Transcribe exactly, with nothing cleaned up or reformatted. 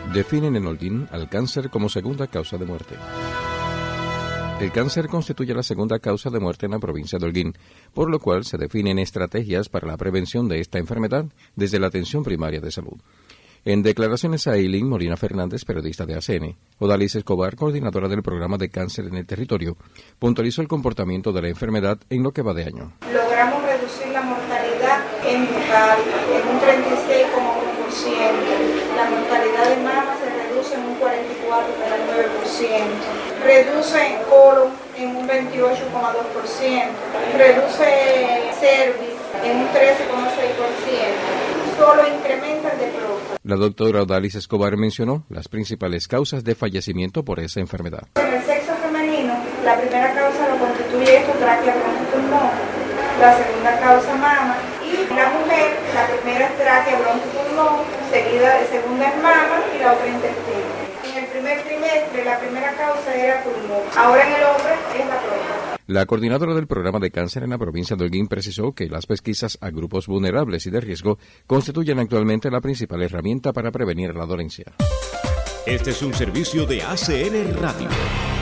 Definen en Holguín al cáncer como segunda causa de muerte. El cáncer constituye la segunda causa de muerte en la provincia de Holguín, por lo cual se definen estrategias para la prevención de esta enfermedad desde la atención primaria de salud. En declaraciones a Eileen Molina Fernández, periodista de A C N, Odalis Escobar, coordinadora del programa de cáncer en el territorio, puntualizó el comportamiento de la enfermedad en lo que va de año. Logramos reducir la mortalidad en total en un treinta y seis coma uno por ciento. La mortalidad de mama se reduce en un cuarenta y cuatro coma nueve por ciento. Reduce en colon en un veintiocho coma dos por ciento. Reduce cervix en un trece coma seis por ciento. Solo incrementa el de próstata. La doctora Odalis Escobar mencionó las principales causas de fallecimiento por esa enfermedad. En el sexo femenino, la primera causa lo constituye esto, tráquea, bronco, pulmón. La segunda causa mama. Y la mujer, la primera es tráquea, bronco, pulmón, seguida de segunda es mama y la otra intestino. En el primer trimestre, la primera causa era pulmón. Ahora en el hombre es la próstata. La coordinadora del programa de cáncer en la provincia de Holguín precisó que las pesquisas a grupos vulnerables y de riesgo constituyen actualmente la principal herramienta para prevenir la dolencia. Este es un servicio de A C N Radio.